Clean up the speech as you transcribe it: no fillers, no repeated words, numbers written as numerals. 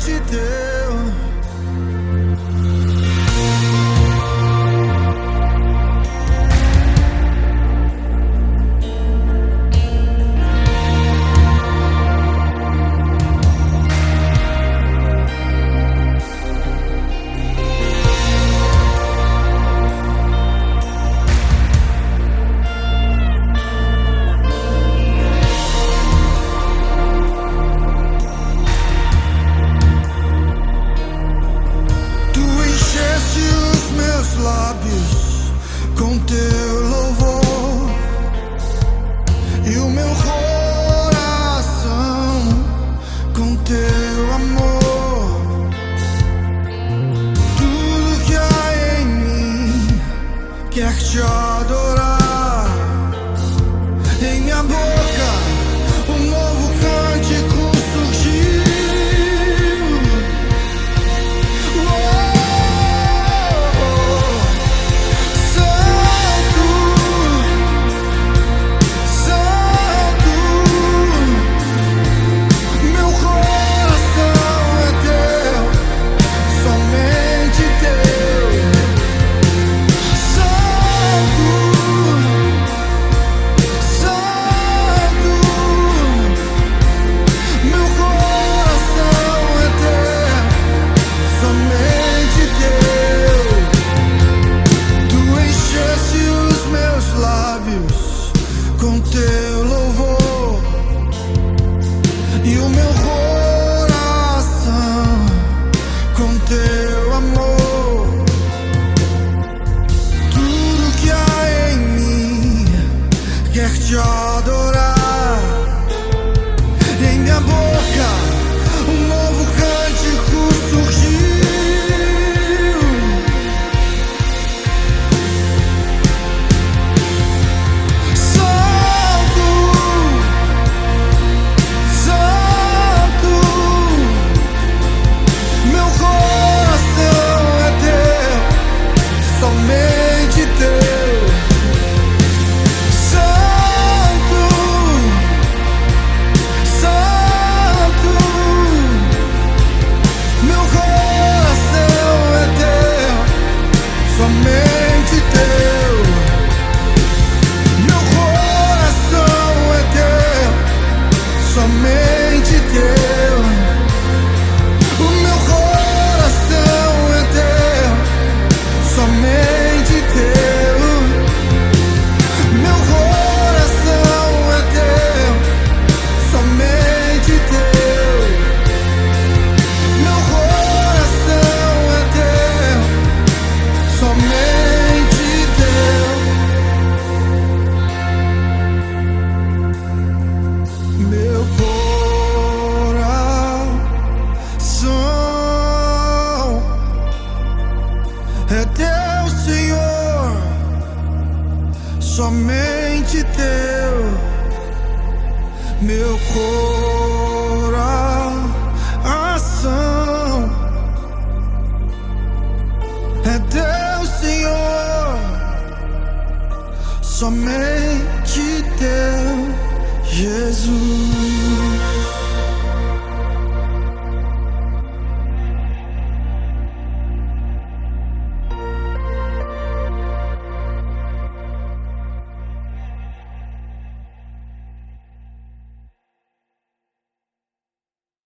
somente teu. Lábios com teu louvor e o meu coração com teu amor. Tudo que há em mim quer te adorar. Em minha boca um novo cântico surgiu. Com teu louvor e o meu coração com teu amor. Tudo que há em mim quer te adorar. Em minha boca um novo cântico surgiu. É teu, Senhor, somente teu. Meu coração é teu, Senhor, somente teu, Jesus.